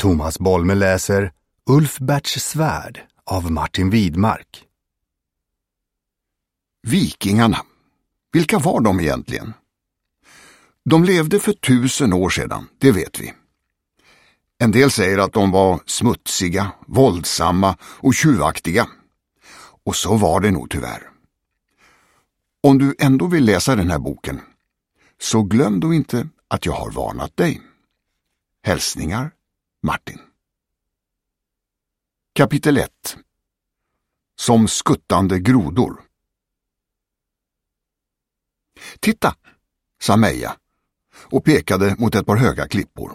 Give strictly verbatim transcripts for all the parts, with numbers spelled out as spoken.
Thomas Bolme läser Ulfberts svärd av Martin Widmark. Vikingarna. Vilka var de egentligen? De levde för tusen år sedan, det vet vi. En del säger att de var smutsiga, våldsamma och tjuvaktiga. Och så var det nog tyvärr. Om du ändå vill läsa den här boken, så glöm då inte att jag har varnat dig. Hälsningar, Martin. Kapitel ett. Som skuttande grodor. Titta, sa Meja och pekade mot ett par höga klippor.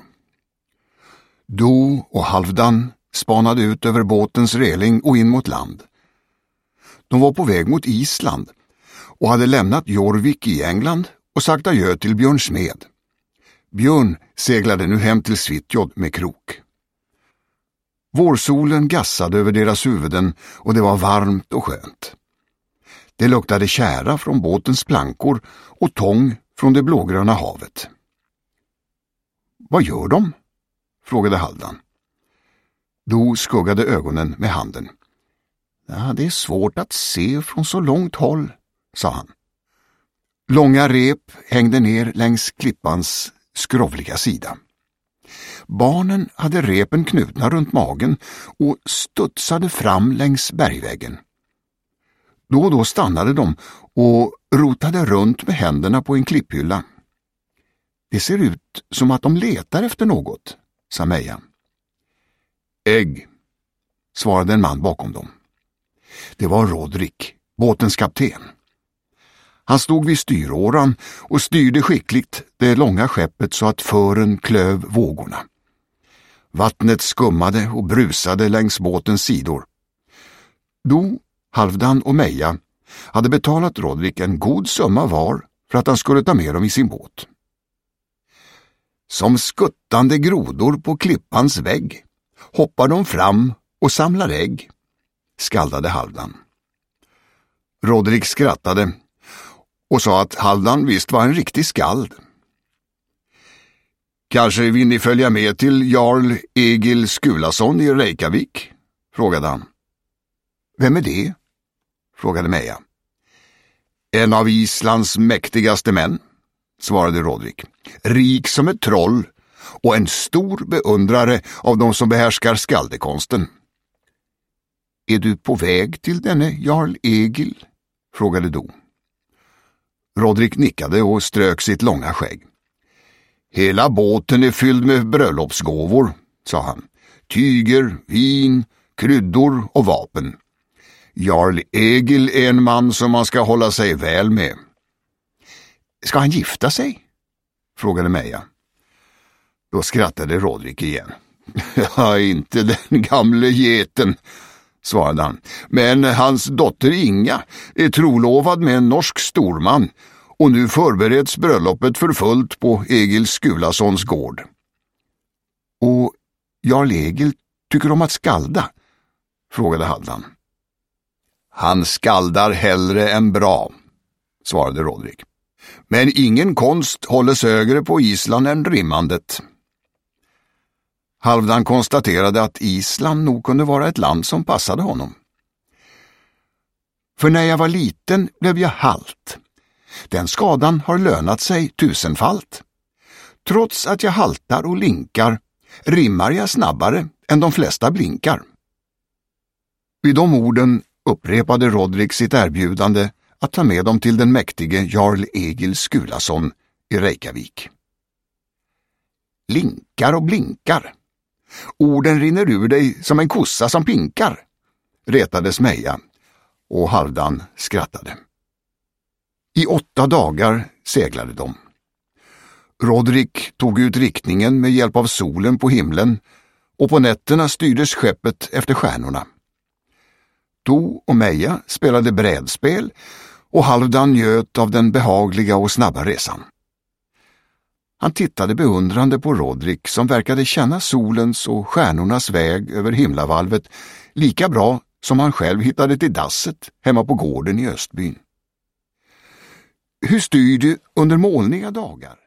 Do och Halvdan spanade ut över båtens reling och in mot land. De var på väg mot Island och hade lämnat Jorvik i England och sagt adjö till Björn Smed. Björn seglade nu hem till Svitjod med krok. Vårsolen gassade över deras huvuden och det var varmt och skönt. Det luktade kära från båtens plankor och tång från det blågröna havet. Vad gör de? Frågade Halvdan. Do skuggade ögonen med handen. Ja, det är svårt att se från så långt håll, sa han. Långa rep hängde ner längs klippans skrovliga sida. Barnen hade repen knutna runt magen och studsade fram längs bergväggen. Då och då stannade de och rotade runt med händerna på en klipphylla. Det ser ut som att de letar efter något, sa Meja. Ägg, svarade en man bakom dem. Det var Rodrik, båtens kapten. Han stod vid styråran och styrde skickligt det långa skeppet så att fören klöv vågorna. Vattnet skummade och brusade längs båtens sidor. Do, Halvdan och Meja hade betalat Rodrik en god summa var för att han skulle ta med dem i sin båt. Som skuttande grodor på klippans vägg hoppar de fram och samlar ägg, skaldade Halvdan. Rodrik skrattade och sa att Halvdan visst var en riktig skald. Kanske vill ni följa med till Jarl Egil Skulason i Reykjavik? Frågade han. Vem är det? Frågade Meja. En av Islands mäktigaste män, svarade Rodrik. Rik som ett troll och en stor beundrare av de som behärskar skaldekonsten. Är du på väg till denne Jarl Egil? Frågade Do. Rodrik nickade och strök sitt långa skägg. Hela båten är fylld med bröllopsgåvor, sa han. Tyger, vin, kryddor och vapen. Jarl Egil är en man som man ska hålla sig väl med. Ska han gifta sig? Frågade Meja. Då skrattade Rodrik igen. Ja, inte den gamle geten, svarade han. Men hans dotter Inga är trolovad med en norsk storman och nu förbereds bröllopet för fullt på Egil Skulasons gård. Och Jarl Egil tycker om att skalda? Frågade Halvdan. Han skaldar hellre än bra, svarade Rodrik. Men ingen konst hålles högre på Island än rimmandet. Halvdan konstaterade att Island nog kunde vara ett land som passade honom. För när jag var liten blev jag halt. Den skadan har lönat sig tusenfalt. Trots att jag haltar och linkar rimmar jag snabbare än de flesta blinkar. Vid de orden upprepade Rodrik sitt erbjudande att ta med dem till den mäktige Jarl Egil Skulason i Reykjavik. Linkar och blinkar. Orden rinner ur dig som en kossa som pinkar, retades Meja, och Halvdan skrattade. I åtta dagar seglade de. Rodrik tog ut riktningen med hjälp av solen på himlen och på nätterna styrdes skeppet efter stjärnorna. Do och Meja spelade brädspel och Halvdan njöt av den behagliga och snabba resan. Han tittade beundrande på Rodrik som verkade känna solens och stjärnornas väg över himlavalvet lika bra som han själv hittade till dasset hemma på gården i Östbyn. Hur styr du under molniga dagar?